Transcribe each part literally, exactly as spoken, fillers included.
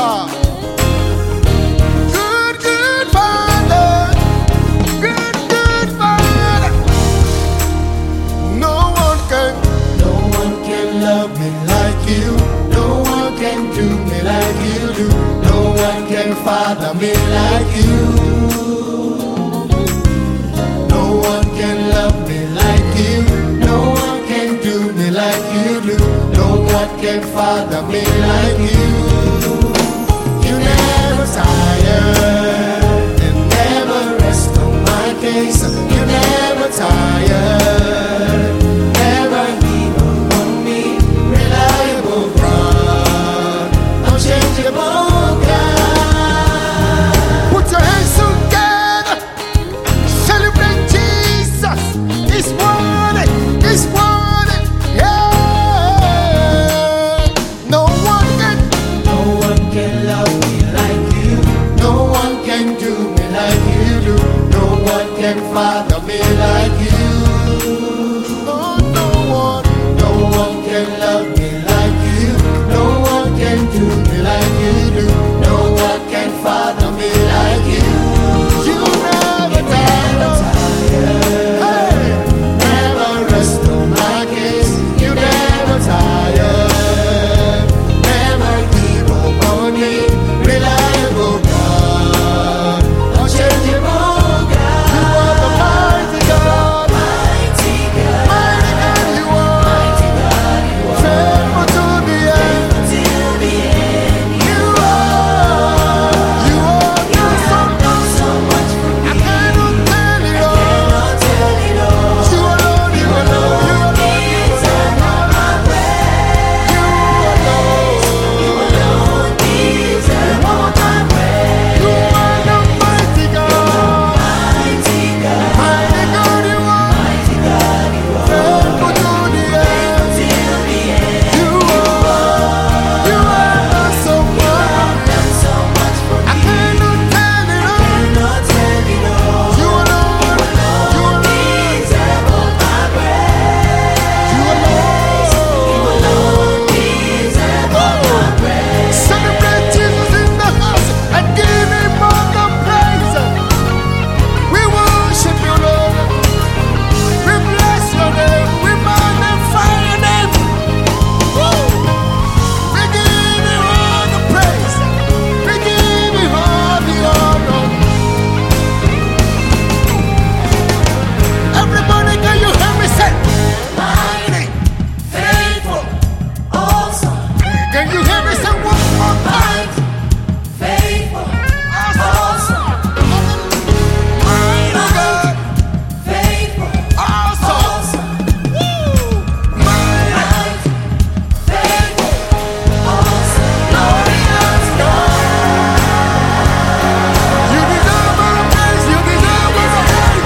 God. Good, good Father. Good, good Father. No one can, no one can love me like you. No one can do me like you do. No one can father me like you. No one can love me like you. No one can do me like you do. No one can father me like you. You never tire and never rest on my case. You never tire, never give up on me. Reliable God, unchangeable God. Put your hands together, celebrate Jesus. He's wanted, he's wanted, yeah. No one can, no one can love me like you. No one can do me like you do. No one can father me like you. No, no one, no one can love me like you. No one can do me like you do. No one can father me like you. You never tire, hey, never rest on my case. You never tire, never give up on me. Reliable God, unchangeable God. You are the mighty God, mighty God, mighty God. You are, mighty God. You are faithful to the end, till the end. You are, you are, you have done so much for me. I cannot tell it all, tell it all. You alone, you alone, you alone deserve all my praise. You alone, you alone deserve all my praise. You are the mighty God, mighty God, mighty God. You are, mighty God. You are faithful to the end, till the end. You are, you have done so much, done so much for me. I cannot tell it all, cannot tell it all. You alone, you alone deserve all my praise. You alone, you alone deserve all my praise. Celebrate Jesus in the house and give him all the praise. We worship you, Lord. We bless your name. We magnify your name. Woo! We give you all the praise. We give you all the honor. Everybody, can you hear me say, mighty, faithful, awesome? Can you hear me say one more time? Faithful, awesome, mighty God, faithful, awesome, woo, mighty, faithful, awesome, glorious God. You deserve our praise. You deserve our praise.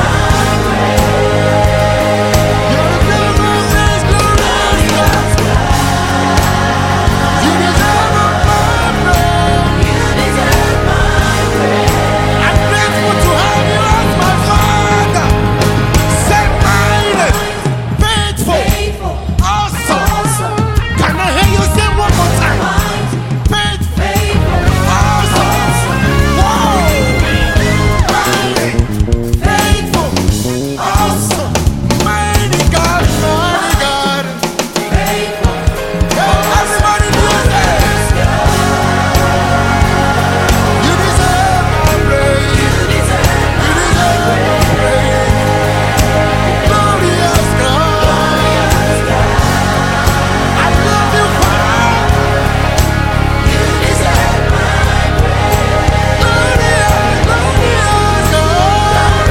You deserve our praise, glorious God. You deserve our praise. You deserve my praise. I'm grateful to have you as my Father. Say mighty, faithful, awesome. Can I hear you say one more time? Faithful, awesome. Whoa. Mighty, faithful, awesome. Mighty God, mighty God. Everybody do it. You deserve my praise. You deserve my praise. Glorious God. I love you, Father. You deserve my praise. Glorious, glorious God.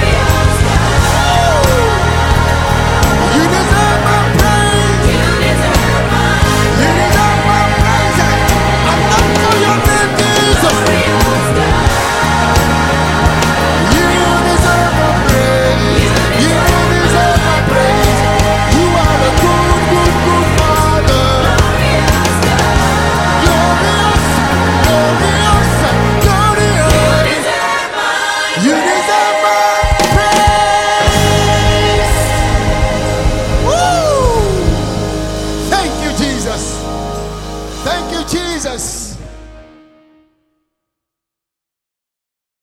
You deserve my praise. You deserve my praise. You deserve my praise. I love for your name, Jesus. You deserve my praise. You deserve my praise. You are a good, good, good Father. Glorious, glorious, glorious. You deserve my praise. Woo! Thank you, Jesus. Thank you, Jesus.